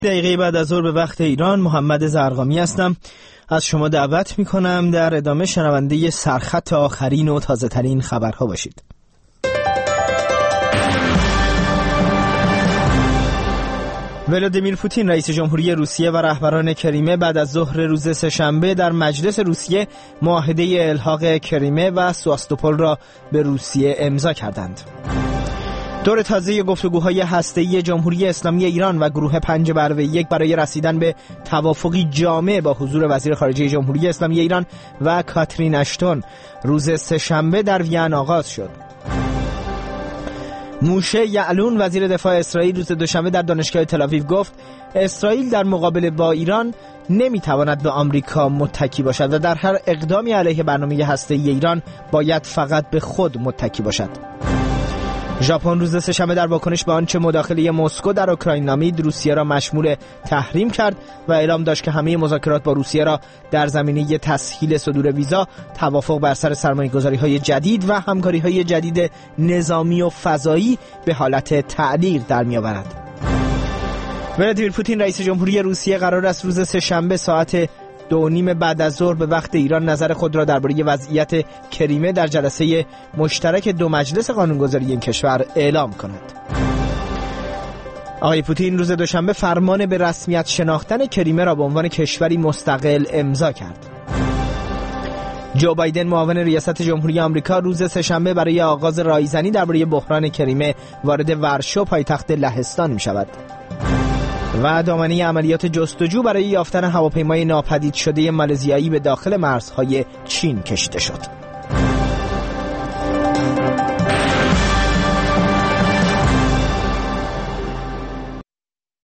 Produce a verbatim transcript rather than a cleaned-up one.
دقیقه بعد از ظهر به وقت ایران، محمد زرقامی هستم. از شما دعوت میکنم در ادامه شنونده سرخط آخرین و تازه ترین خبرها باشید. ولادیمیر پوتین رئیس جمهوری روسیه و رهبران کریمه بعد از ظهر روز سه‌شنبه در مجلس روسیه معاهده الحاق کریمه و سواستوپول را به روسیه امضا کردند. دور تازه گفتگوهای هسته‌ای جمهوری اسلامی ایران و گروه پنج به علاوه یک برای رسیدن به توافقی جامع با حضور وزیر خارجه جمهوری اسلامی ایران و کاترین اشتون روز سه‌شنبه در وین آغاز شد. موشه یعلون وزیر دفاع اسرائیل روز دوشنبه در دانشگاه تل‌آویو گفت اسرائیل در مقابله با ایران نمیتواند به آمریکا متکی باشد و در هر اقدامی علیه برنامه هسته‌ای ایران باید فقط به خود متکی باشد. ژاپن روز سه‌شنبه در واکنش به آنچه مداخله مسکو در اوکراین نامید روسیه را مشمول تحریم کرد و اعلام داشت که همه مذاکرات با روسیه را در زمینه تسهیل صدور ویزا، توافق بر سر سرمایه‌گذاری‌های جدید و همکاری‌های جدید نظامی و فضایی به حالت تعلیق در می‌آورد. ولادیمیر پوتین رئیس جمهوری روسیه قرار است روز سه‌شنبه ساعت دو و نیم بعد از ظهر به وقت ایران نظر خود را درباره وضعیت کریمه در جلسه مشترک دو مجلس قانونگذاری این کشور اعلام کند. آقای پوتین روز دوشنبه فرمان به رسمیت شناختن کریمه را به عنوان کشوری مستقل امضا کرد. جو بایدن معاون ریاست جمهوری آمریکا روز سه‌شنبه برای آغاز رایزنی درباره بحران کریمه وارد ورشو پایتخت لهستان می شود. و دامنه عملیات جستجو برای یافتن هواپیمای ناپدید شده مالزیایی به داخل مرزهای چین کشیده شد.